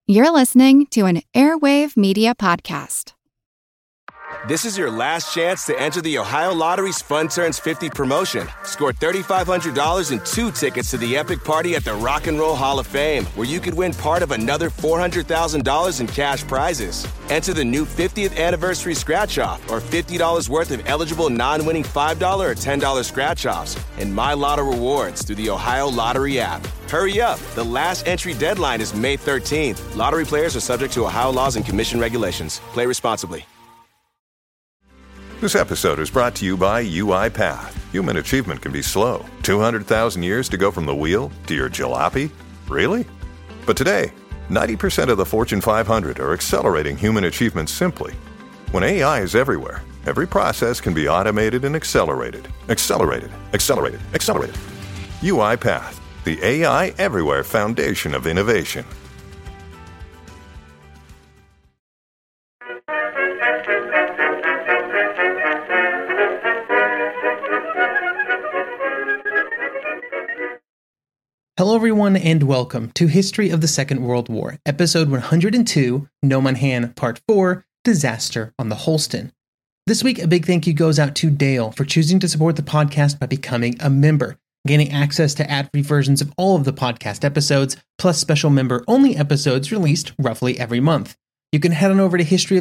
You're listening to an Airwave Media Podcast. This is your last chance to enter the Ohio Lottery's Fun Turns 50 promotion. Score $3,500 and 2 tickets to the epic party at the Rock and Roll Hall of Fame, where you could win part of another $400,000 in cash prizes. Enter the new 50th anniversary scratch-off or $50 worth of eligible non-winning $5 or $10 scratch-offs and My Lotto rewards through the Ohio Lottery app. Hurry up. The last entry deadline is May 13th. Lottery players are subject to Ohio laws and commission regulations. Play responsibly. This episode is brought to you by UiPath. Human achievement can be slow. 200,000 years to go from the wheel to your jalopy? Really? But today, 90% of the Fortune 500 are accelerating human achievement simply. When AI is everywhere, every process can be automated and accelerated. Accelerated. UiPath, the AI everywhere foundation of innovation. Hello everyone and welcome to History of the Second World War, Episode 102, Nomonhan Part 4, Disaster on the Holston. This week, a big thank you goes out to Dale for choosing to support the podcast by becoming a member, gaining access to ad-free versions of all of the podcast episodes, plus special member-only episodes released roughly every month. You can head on over to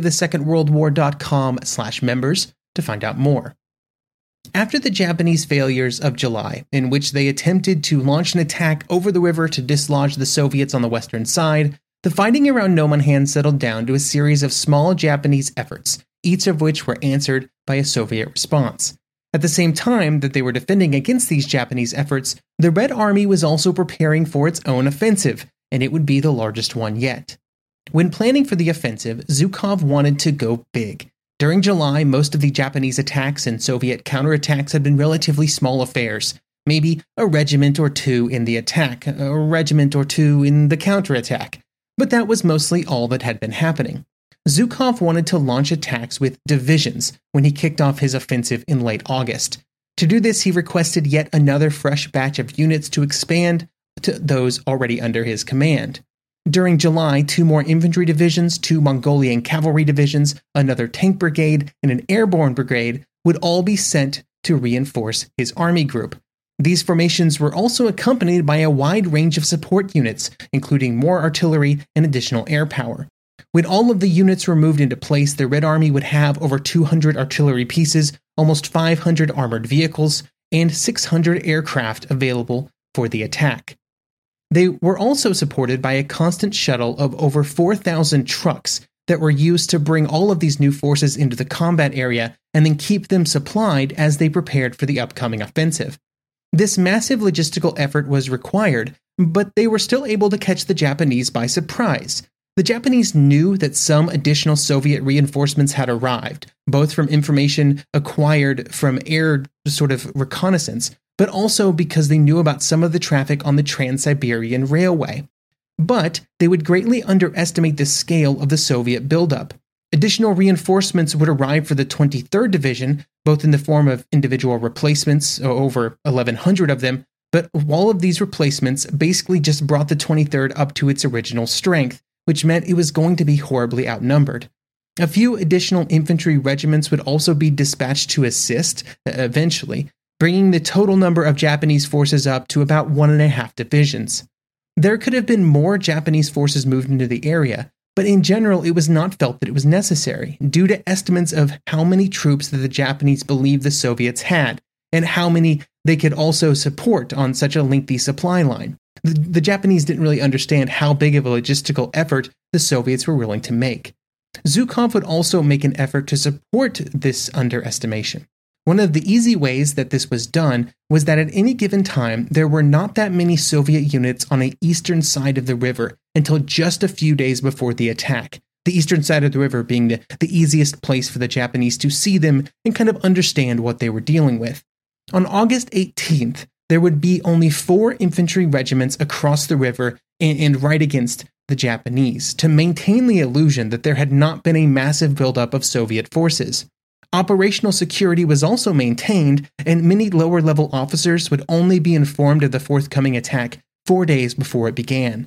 historyofthesecondworldwar.com/members to find out more. After the Japanese failures of July, in which they attempted to launch an attack over the river to dislodge the Soviets on the western side, the fighting around Nomonhan settled down to a series of small Japanese efforts, each of which were answered by a Soviet response. At the same time that they were defending against these Japanese efforts, the Red Army was also preparing for its own offensive, and it would be the largest one yet. When planning for the offensive, Zhukov wanted to go big. During July, most of the Japanese attacks and Soviet counterattacks had been relatively small affairs. Maybe a regiment or two in the attack, a regiment or two in the counterattack. But that was mostly all that had been happening. Zhukov wanted to launch attacks with divisions when he kicked off his offensive in late August. To do this, he requested yet another fresh batch of units to expand to those already under his command. During July, 2 more infantry divisions, 2 Mongolian cavalry divisions, another tank brigade, and an airborne brigade would all be sent to reinforce his army group. These formations were also accompanied by a wide range of support units, including more artillery and additional air power. When all of the units were moved into place, the Red Army would have over 200 artillery pieces, almost 500 armored vehicles, and 600 aircraft available for the attack. They were also supported by a constant shuttle of over 4,000 trucks that were used to bring all of these new forces into the combat area and then keep them supplied as they prepared for the upcoming offensive. This massive logistical effort was required, but they were still able to catch the Japanese by surprise. The Japanese knew that some additional Soviet reinforcements had arrived, both from information acquired from air sort of reconnaissance, but also because they knew about some of the traffic on the Trans-Siberian Railway. But they would greatly underestimate the scale of the Soviet buildup. Additional reinforcements would arrive for the 23rd Division, both in the form of individual replacements, over 1,100 of them, but all of these replacements basically just brought the 23rd up to its original strength, which meant it was going to be horribly outnumbered. A few additional infantry regiments would also be dispatched to assist, eventually, bringing the total number of Japanese forces up to about 1.5 divisions. There could have been more Japanese forces moved into the area, but in general it was not felt that it was necessary, due to estimates of how many troops that the Japanese believed the Soviets had, and how many they could also support on such a lengthy supply line. The Japanese didn't really understand how big of a logistical effort the Soviets were willing to make. Zhukov would also make an effort to support this underestimation. One of the easy ways that this was done was that at any given time, there were not that many Soviet units on the eastern side of the river until just a few days before the attack, the eastern side of the river being the easiest place for the Japanese to see them and kind of understand what they were dealing with. On August 18th, there would be only 4 infantry regiments across the river and right against the Japanese to maintain the illusion that there had not been a massive buildup of Soviet forces. Operational security was also maintained, and many lower-level officers would only be informed of the forthcoming attack 4 days before it began.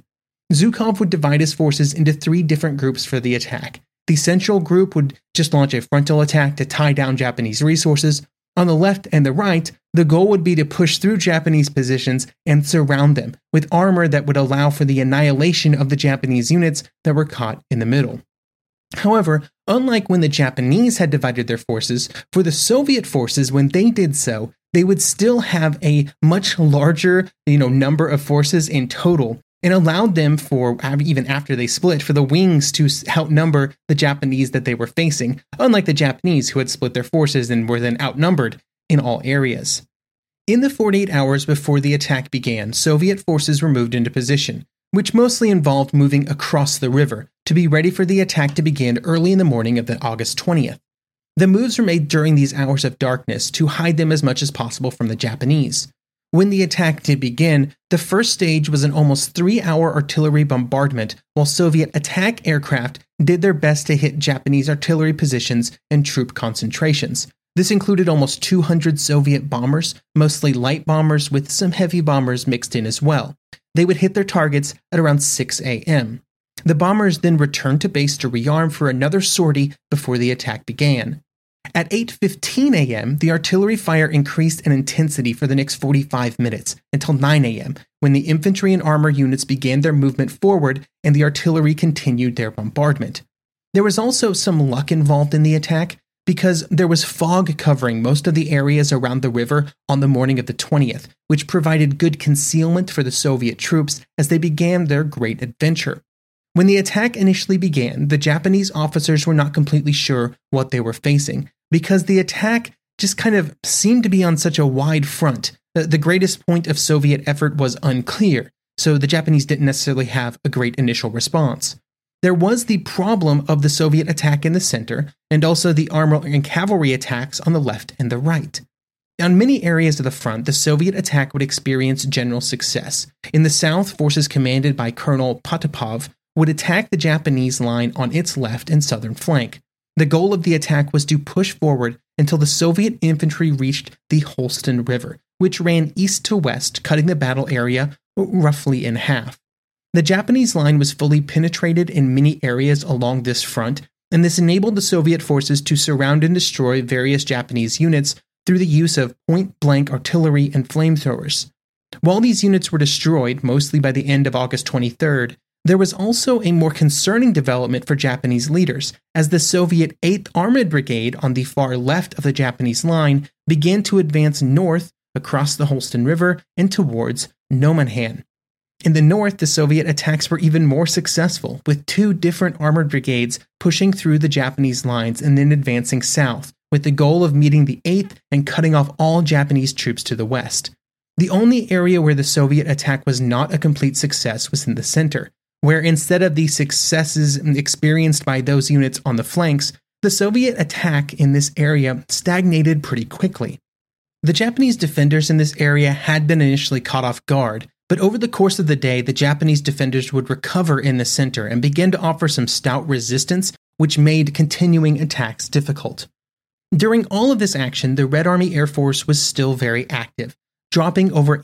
Zhukov would divide his forces into 3 different groups for the attack. The central group would just launch a frontal attack to tie down Japanese resources. On the left and the right, the goal would be to push through Japanese positions and surround them with armor that would allow for the annihilation of the Japanese units that were caught in the middle. However, unlike when the Japanese had divided their forces, for the Soviet forces, when they did so, they would still have a much larger, number of forces in total, and allowed them for, even after they split, for the wings to outnumber the Japanese that they were facing, unlike the Japanese who had split their forces and were then outnumbered in all areas. In the 48 hours before the attack began, Soviet forces were moved into position, which mostly involved moving across the river to be ready for the attack to begin early in the morning of August 20th. The moves were made during these hours of darkness to hide them as much as possible from the Japanese. When the attack did begin, the first stage was an almost 3-hour artillery bombardment, while Soviet attack aircraft did their best to hit Japanese artillery positions and troop concentrations. This included almost 200 Soviet bombers, mostly light bombers with some heavy bombers mixed in as well. They would hit their targets at around 6 a.m. The bombers then returned to base to rearm for another sortie before the attack began. At 8:15 a.m., the artillery fire increased in intensity for the next 45 minutes, until 9 a.m., when the infantry and armor units began their movement forward and the artillery continued their bombardment. There was also some luck involved in the attack, because there was fog covering most of the areas around the river on the morning of the 20th, which provided good concealment for the Soviet troops as they began their great adventure. When the attack initially began, the Japanese officers were not completely sure what they were facing, because the attack just kind of seemed to be on such a wide front. The greatest point of Soviet effort was unclear, so the Japanese didn't necessarily have a great initial response. There was the problem of the Soviet attack in the center, and also the armor and cavalry attacks on the left and the right. On many areas of the front, the Soviet attack would experience general success. In the south, forces commanded by Colonel Potapov would attack the Japanese line on its left and southern flank. The goal of the attack was to push forward until the Soviet infantry reached the Holston River, which ran east to west, cutting the battle area roughly in half. The Japanese line was fully penetrated in many areas along this front, and this enabled the Soviet forces to surround and destroy various Japanese units through the use of point-blank artillery and flamethrowers. While these units were destroyed, mostly by the end of August 23rd, there was also a more concerning development for Japanese leaders, as the Soviet 8th Armored Brigade on the far left of the Japanese line began to advance north across the Holston River and towards Nomonhan. In the north, the Soviet attacks were even more successful, with 2 different armored brigades pushing through the Japanese lines and then advancing south, with the goal of meeting the 8th and cutting off all Japanese troops to the west. The only area where the Soviet attack was not a complete success was in the center, where instead of the successes experienced by those units on the flanks, the Soviet attack in this area stagnated pretty quickly. The Japanese defenders in this area had been initially caught off guard, but over the course of the day, the Japanese defenders would recover in the center and begin to offer some stout resistance, which made continuing attacks difficult. During all of this action, the Red Army Air Force was still very active, dropping over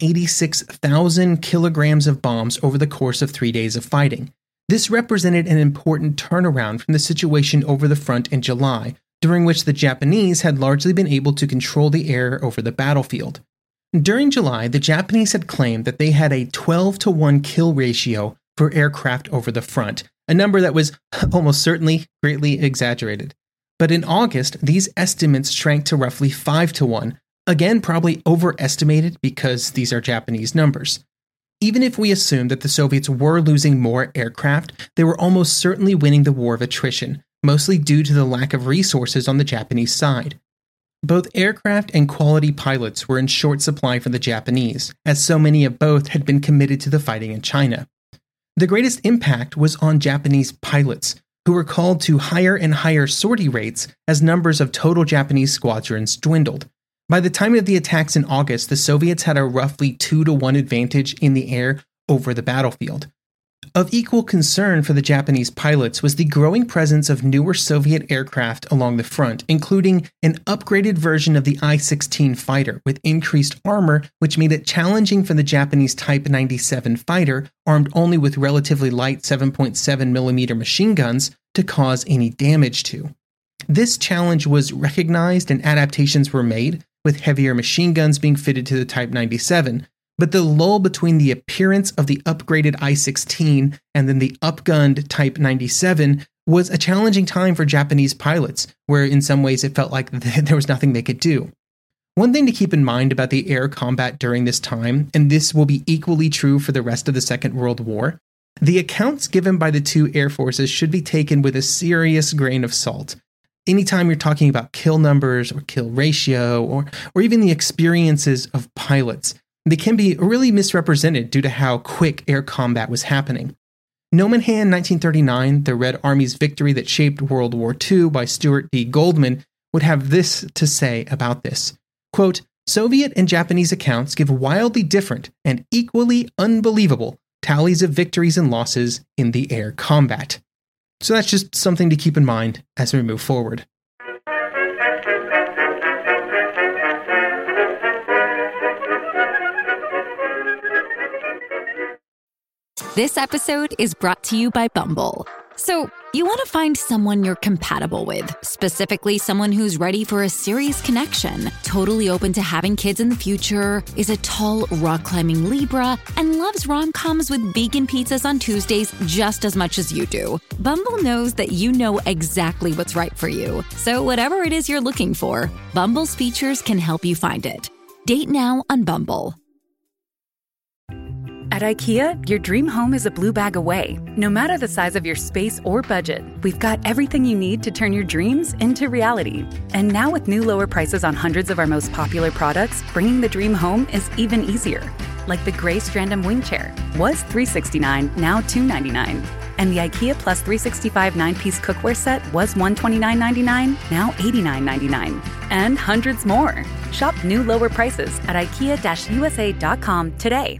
86,000 kilograms of bombs over the course of 3 days of fighting. This represented an important turnaround from the situation over the front in July, during which the Japanese had largely been able to control the air over the battlefield. During July, the Japanese had claimed that they had a 12-to-1 kill ratio for aircraft over the front, a number that was almost certainly greatly exaggerated. But in August, these estimates shrank to roughly 5-to-1, again probably overestimated because these are Japanese numbers. Even if we assume that the Soviets were losing more aircraft, they were almost certainly winning the war of attrition, mostly due to the lack of resources on the Japanese side. Both aircraft and quality pilots were in short supply for the Japanese, as so many of both had been committed to the fighting in China. The greatest impact was on Japanese pilots, who were called to higher and higher sortie rates as numbers of total Japanese squadrons dwindled. By the time of the attacks in August, the Soviets had a roughly 2-to-1 advantage in the air over the battlefield. Of equal concern for the Japanese pilots was the growing presence of newer Soviet aircraft along the front, including an upgraded version of the I-16 fighter with increased armor, which made it challenging for the Japanese Type 97 fighter, armed only with relatively light 7.7mm machine guns, to cause any damage to. This challenge was recognized and adaptations were made, with heavier machine guns being fitted to the Type 97, but the lull between the appearance of the upgraded I-16 and then the upgunned Type 97 was a challenging time for Japanese pilots, where in some ways it felt like there was nothing they could do. One thing to keep in mind about the air combat during this time, and this will be equally true for the rest of the Second World War, the accounts given by the two air forces should be taken with a serious grain of salt. Anytime you're talking about kill numbers or kill ratio or even the experiences of pilots, they can be really misrepresented due to how quick air combat was happening. Nomonhan 1939, the Red Army's victory that shaped World War II by Stuart D. Goldman, would have this to say about this. Quote, Soviet and Japanese accounts give wildly different and equally unbelievable tallies of victories and losses in the air combat. So that's just something to keep in mind as we move forward. This episode is brought to you by Bumble. So, you want to find someone you're compatible with, specifically someone who's ready for a serious connection, totally open to having kids in the future, is a tall, rock-climbing Libra, and loves rom-coms with vegan pizzas on Tuesdays just as much as you do. Bumble knows that you know exactly what's right for you. So whatever it is you're looking for, Bumble's features can help you find it. Date now on Bumble. At IKEA, your dream home is a blue bag away. No matter the size of your space or budget, we've got everything you need to turn your dreams into reality. And now with new lower prices on hundreds of our most popular products, bringing the dream home is even easier. Like the gray Strandom wing chair. Was $369, now $299. And the IKEA Plus 365 9-piece cookware set was $129.99, now $89.99. And hundreds more. Shop new lower prices at IKEA-USA.com today.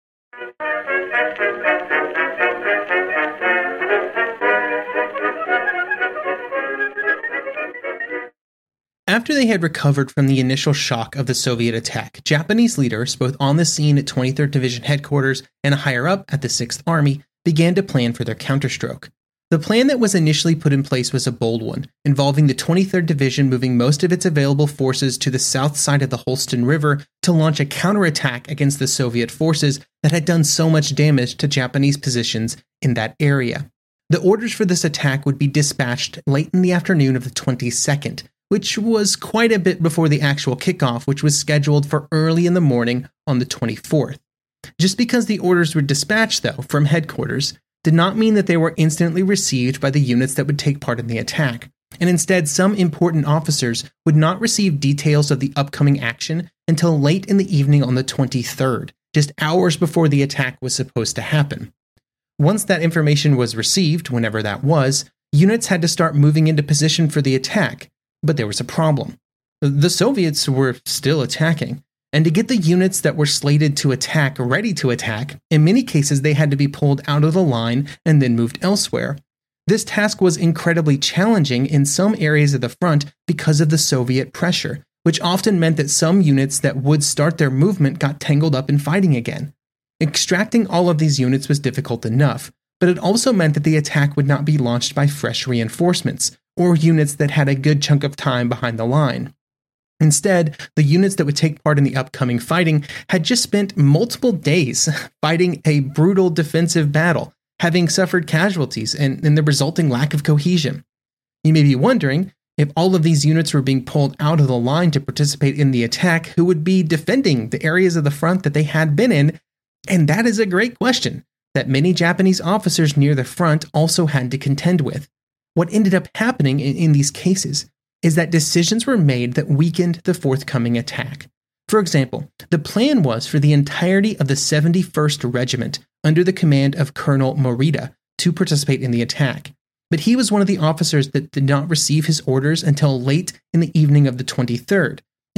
After they had recovered from the initial shock of the Soviet attack, Japanese leaders, both on the scene at 23rd Division headquarters and higher up at the 6th Army, began to plan for their counterstroke. The plan that was initially put in place was a bold one, involving the 23rd Division moving most of its available forces to the south side of the Holston River to launch a counterattack against the Soviet forces that had done so much damage to Japanese positions in that area. The orders for this attack would be dispatched late in the afternoon of the 22nd, which was quite a bit before the actual kickoff, which was scheduled for early in the morning on the 24th. Just because the orders were dispatched, though, from headquarters, did not mean that they were instantly received by the units that would take part in the attack, and instead some important officers would not receive details of the upcoming action until late in the evening on the 23rd, just hours before the attack was supposed to happen. Once that information was received, whenever that was, units had to start moving into position for the attack. But there was a problem. The Soviets were still attacking, and to get the units that were slated to attack ready to attack, in many cases they had to be pulled out of the line and then moved elsewhere. This task was incredibly challenging in some areas of the front because of the Soviet pressure, which often meant that some units that would start their movement got tangled up in fighting again. Extracting all of these units was difficult enough, but it also meant that the attack would not be launched by fresh reinforcements, or units that had a good chunk of time behind the line. Instead, the units that would take part in the upcoming fighting had just spent multiple days fighting a brutal defensive battle, having suffered casualties and the resulting lack of cohesion. You may be wondering, if all of these units were being pulled out of the line to participate in the attack, who would be defending the areas of the front that they had been in? And that is a great question that many Japanese officers near the front also had to contend with. What ended up happening in these cases is that decisions were made that weakened the forthcoming attack. For example, the plan was for the entirety of the 71st Regiment, under the command of Colonel Morita, to participate in the attack. But he was one of the officers that did not receive his orders until late in the evening of the 23rd,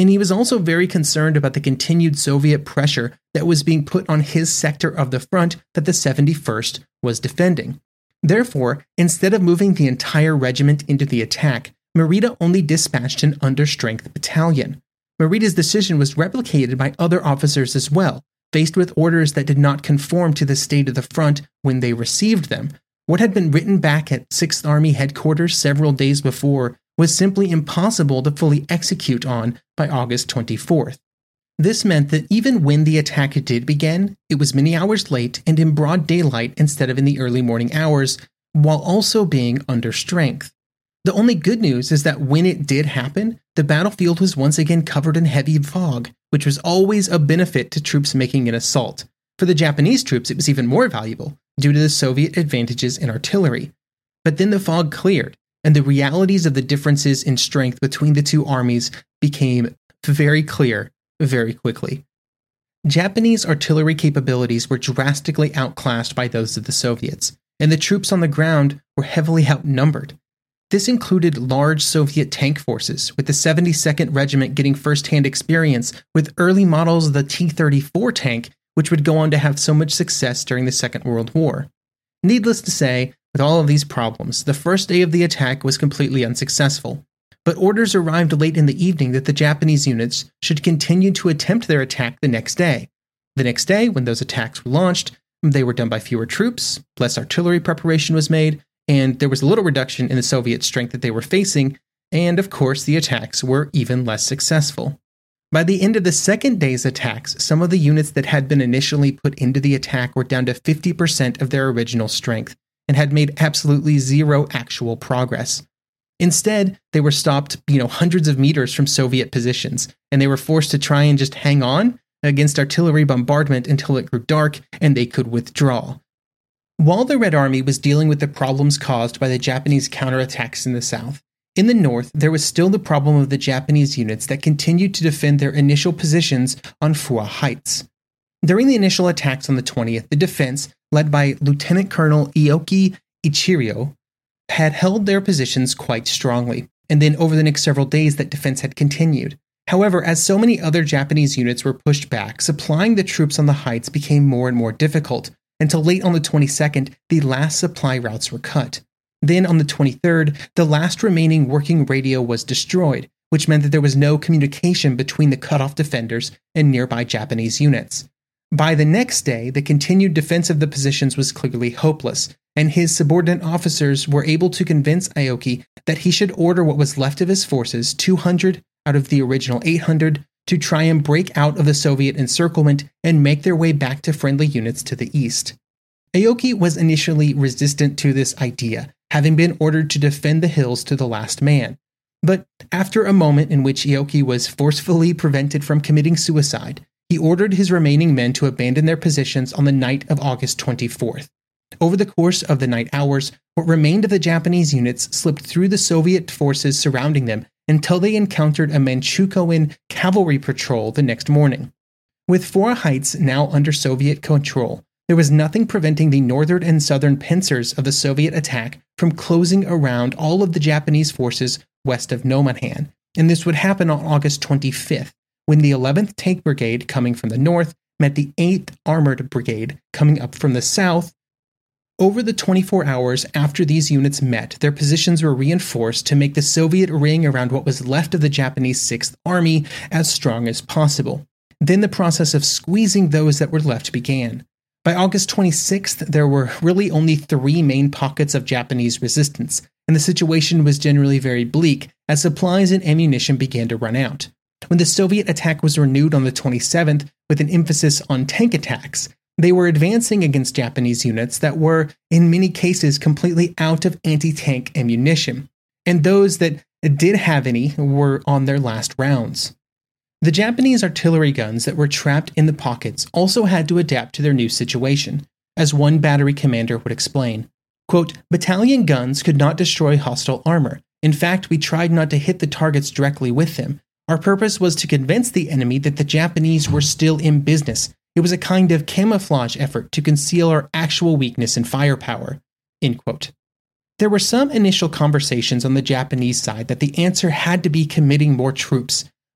And he was also very concerned about the continued Soviet pressure that was being put on his sector of the front that the 71st was defending. Therefore, instead of moving the entire regiment into the attack, Merida only dispatched an understrength battalion. Merida's decision was replicated by other officers as well, faced with orders that did not conform to the state of the front when they received them. What had been written back at 6th Army headquarters several days before was simply impossible to fully execute on by August 24th. This meant that even when the attack did begin, it was many hours late and in broad daylight instead of in the early morning hours, while also being under strength. The only good news is that when it did happen, the battlefield was once again covered in heavy fog, which was always a benefit to troops making an assault. For the Japanese troops, it was even more valuable, due to the Soviet advantages in artillery. But then the fog cleared, and the realities of the differences in strength between the two armies became very clear very quickly. Japanese artillery capabilities were drastically outclassed by those of the Soviets, and the troops on the ground were heavily outnumbered. This included large Soviet tank forces, with the 72nd Regiment getting first-hand experience with early models of the T-34 tank, which would go on to have so much success during the Second World War. Needless to say, with all of these problems, the first day of the attack was completely unsuccessful. But orders arrived late in the evening that the Japanese units should continue to attempt their attack the next day. The next day, when those attacks were launched, they were done by fewer troops, less artillery preparation was made, and there was a little reduction in the Soviet strength that they were facing, and of course the attacks were even less successful. By the end of the second day's attacks, some of the units that had been initially put into the attack were down to 50% of their original strength, and had made absolutely zero actual progress. Instead, they were stopped, hundreds of meters from Soviet positions, and they were forced to try and just hang on against artillery bombardment until it grew dark and they could withdraw. While the Red Army was dealing with the problems caused by the Japanese counterattacks in the south, in the north there was still the problem of the Japanese units that continued to defend their initial positions on Fua Heights. During the initial attacks on the 20th, the defense, led by Lieutenant Colonel Ioki Ichiryo, had held their positions quite strongly, and then over the next several days that defense had continued. However, as so many other Japanese units were pushed back, supplying the troops on the heights became more and more difficult, until late on the 22nd, the last supply routes were cut. Then on the 23rd, the last remaining working radio was destroyed, which meant that there was no communication between the cut-off defenders and nearby Japanese units. By the next day, the continued defense of the positions was clearly hopeless, and his subordinate officers were able to convince Ioki that he should order what was left of his forces, 200 out of the original 800, to try and break out of the Soviet encirclement and make their way back to friendly units to the east. Ioki was initially resistant to this idea, having been ordered to defend the hills to the last man. But after a moment in which Ioki was forcefully prevented from committing suicide, he ordered his remaining men to abandon their positions on the night of August 24th. Over the course of the night hours, what remained of the Japanese units slipped through the Soviet forces surrounding them until they encountered a Manchukuo cavalry patrol the next morning. With Fua Heights now under Soviet control, there was nothing preventing the northern and southern pincers of the Soviet attack from closing around all of the Japanese forces west of Nomonhan, and this would happen on August 25th, when the 11th Tank Brigade coming from the north met the 8th Armored Brigade coming up from the south. Over the 24 hours after these units met, their positions were reinforced to make the Soviet ring around what was left of the Japanese 6th Army as strong as possible. Then the process of squeezing those that were left began. By August 26th, there were really only 3 main pockets of Japanese resistance, and the situation was generally very bleak as supplies and ammunition began to run out. When the Soviet attack was renewed on the 27th with an emphasis on tank attacks, they were advancing against Japanese units that were, in many cases, completely out of anti-tank ammunition, and those that did have any were on their last rounds. The Japanese artillery guns that were trapped in the pockets also had to adapt to their new situation, as one battery commander would explain. Quote, "Battalion guns could not destroy hostile armor. In fact, we tried not to hit the targets directly with them. Our purpose was to convince the enemy that the Japanese were still in business. It was a kind of camouflage effort to conceal our actual weakness in firepower." End quote. There were some initial conversations on the Japanese side that the answer had to be committing more troops,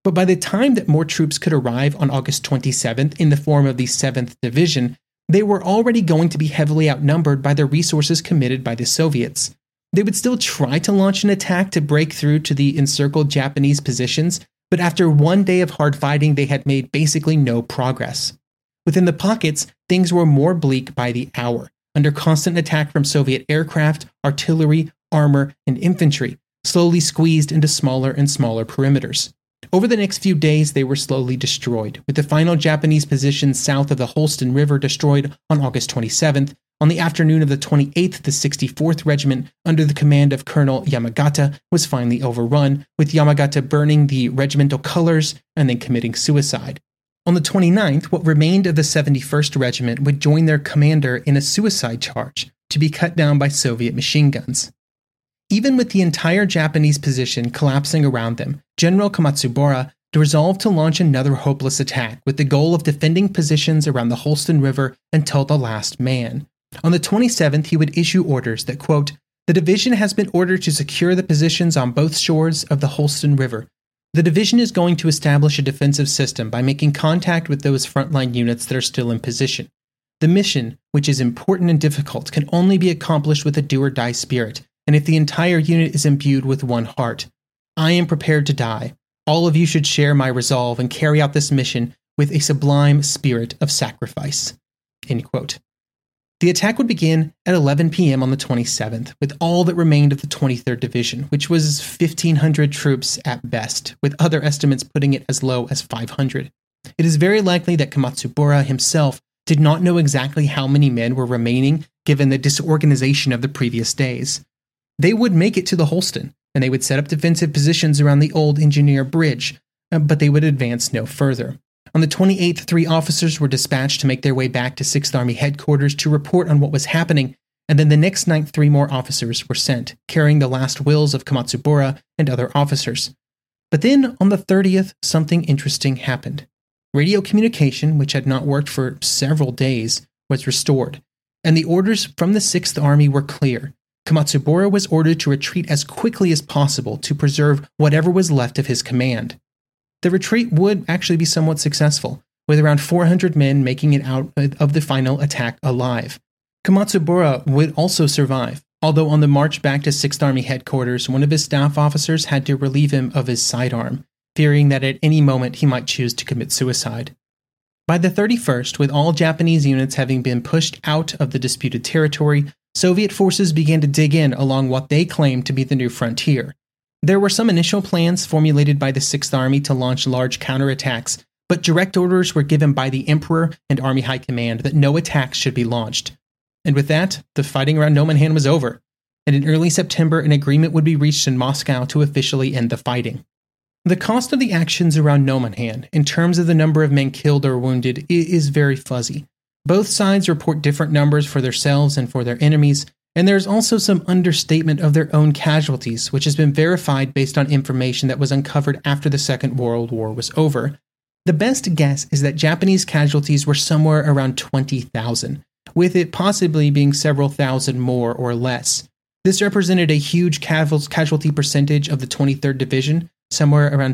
But by the time that more troops could arrive on August 27th in the form of the 7th Division, they were already going to be heavily outnumbered by the resources committed by the Soviets. They would still try to launch an attack to break through to the encircled Japanese positions, but after one day of hard fighting, they had made basically no progress. Within the pockets, things were more bleak by the hour, under constant attack from Soviet aircraft, artillery, armor, and infantry, slowly squeezed into smaller and smaller perimeters. Over the next few days, they were slowly destroyed, with the final Japanese positions south of the Holston River destroyed on August 27th. On the afternoon of the 28th, the 64th Regiment, under the command of Colonel Yamagata, was finally overrun, with Yamagata burning the regimental colors and then committing suicide. On the 29th, what remained of the 71st Regiment would join their commander in a suicide charge, to be cut down by Soviet machine guns. Even with the entire Japanese position collapsing around them, General Komatsubara resolved to launch another hopeless attack with the goal of defending positions around the Holston River until the last man. On the 27th, he would issue orders that, quote, "The division has been ordered to secure the positions on both shores of the Holston River. The division is going to establish a defensive system by making contact with those frontline units that are still in position. The mission, which is important and difficult, can only be accomplished with a do-or-die spirit, and if the entire unit is imbued with one heart. I am prepared to die. All of you should share my resolve and carry out this mission with a sublime spirit of sacrifice." End quote. The attack would begin at 11 p.m. on the 27th, with all that remained of the 23rd Division, which was 1,500 troops at best, with other estimates putting it as low as 500. It is very likely that Komatsubara himself did not know exactly how many men were remaining, given the disorganization of the previous days. They would make it to the Holston, and they would set up defensive positions around the old Engineer Bridge, but they would advance no further. On the 28th, 3 officers were dispatched to make their way back to 6th Army headquarters to report on what was happening, and then the next night 3 more officers were sent, carrying the last wills of Komatsubara and other officers. But then, on the 30th, something interesting happened. Radio communication, which had not worked for several days, was restored, and the orders from the 6th Army were clear. Komatsubara was ordered to retreat as quickly as possible to preserve whatever was left of his command. The retreat would actually be somewhat successful, with around 400 men making it out of the final attack alive. Komatsubara would also survive, although on the march back to 6th Army headquarters, one of his staff officers had to relieve him of his sidearm, fearing that at any moment he might choose to commit suicide. By the 31st, with all Japanese units having been pushed out of the disputed territory, Soviet forces began to dig in along what they claimed to be the new frontier. There were some initial plans formulated by the 6th Army to launch large counterattacks, but direct orders were given by the Emperor and Army High Command that no attacks should be launched. And with that, the fighting around Nomonhan was over, and in early September an agreement would be reached in Moscow to officially end the fighting. The cost of the actions around Nomonhan, in terms of the number of men killed or wounded, is very fuzzy. Both sides report different numbers for themselves and for their enemies, and there's also some understatement of their own casualties, which has been verified based on information that was uncovered after the Second World War was over. The best guess is that Japanese casualties were somewhere around 20,000, with it possibly being several thousand more or less. This represented a huge casualty percentage of the 23rd Division, somewhere around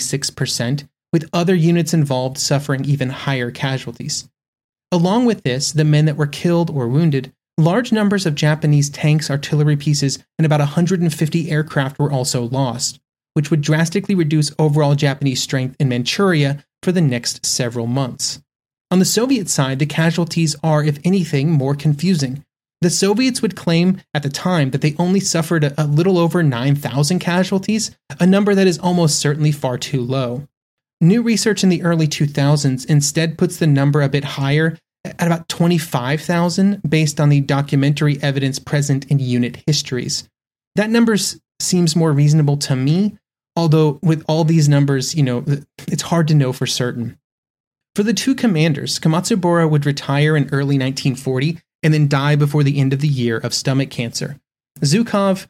76%, with other units involved suffering even higher casualties. Along with this, the men that were killed or wounded, large numbers of Japanese tanks, artillery pieces, and about 150 aircraft were also lost, which would drastically reduce overall Japanese strength in Manchuria for the next several months. On the Soviet side, the casualties are, if anything, more confusing. The Soviets would claim at the time that they only suffered a little over 9,000 casualties, a number that is almost certainly far too low. New research in the early 2000s instead puts the number a bit higher, at about 25,000, based on the documentary evidence present in unit histories. That number seems more reasonable to me, although with all these numbers, it's hard to know for certain. For the 2 commanders, Komatsubara would retire in early 1940 and then die before the end of the year of stomach cancer. Zhukov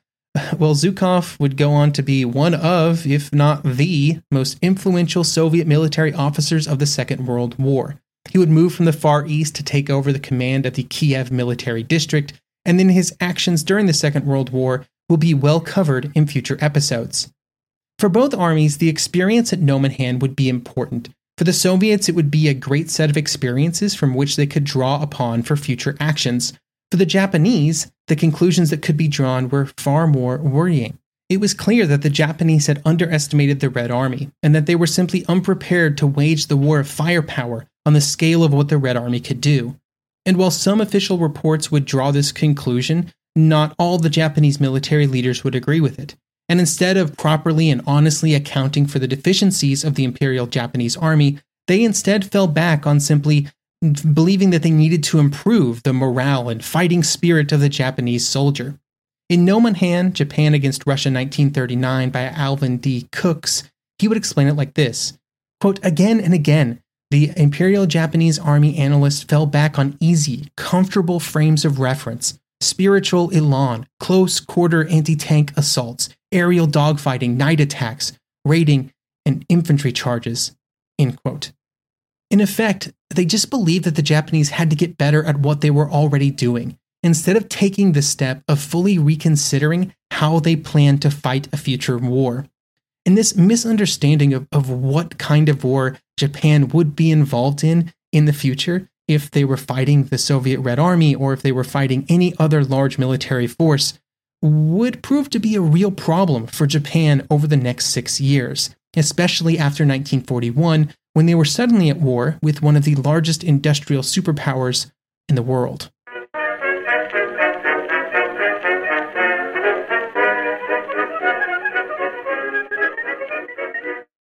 would go on to be one of, if not the, most influential Soviet military officers of the Second World War. He would move from the Far East to take over the command of the Kiev military district, and then his actions during the Second World War will be well covered in future episodes. For both armies, the experience at Nomonhan would be important. For the Soviets, it would be a great set of experiences from which they could draw upon for future actions. For the Japanese, the conclusions that could be drawn were far more worrying. It was clear that the Japanese had underestimated the Red Army, and that they were simply unprepared to wage the war of firepower on the scale of what the Red Army could do. And while some official reports would draw this conclusion, not all the Japanese military leaders would agree with it. And instead of properly and honestly accounting for the deficiencies of the Imperial Japanese Army, they instead fell back on simply believing that they needed to improve the morale and fighting spirit of the Japanese soldier. In Nomonhan, Japan against Russia 1939 by Alvin D. Cooks, he would explain it like this, quote, "Again and again, the Imperial Japanese Army analysts fell back on easy, comfortable frames of reference, spiritual elan, close quarter anti-tank assaults, aerial dogfighting, night attacks, raiding, and infantry charges." End quote. In effect, they just believed that the Japanese had to get better at what they were already doing, instead of taking the step of fully reconsidering how they planned to fight a future war. And this misunderstanding of what kind of war Japan would be involved in the future, if they were fighting the Soviet Red Army or if they were fighting any other large military force, would prove to be a real problem for Japan over the next 6 years, especially after 1941, when they were suddenly at war with one of the largest industrial superpowers in the world.